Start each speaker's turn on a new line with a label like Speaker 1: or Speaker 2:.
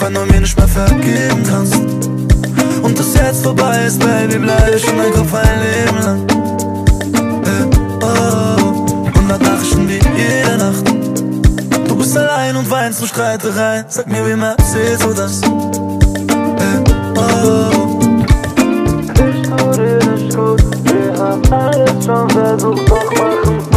Speaker 1: weil du mir nicht mehr vergeben kannst. Und das jetzt vorbei ist, Baby, bleib ich in deinem Kopf ein Leben lang. 100 Nachrichten wie jede Nacht. Du bist allein und weinst nur Streitereien. Sag mir, wie mehr siehst du das?
Speaker 2: Nicht gut, wir haben alles schon versucht, doch machen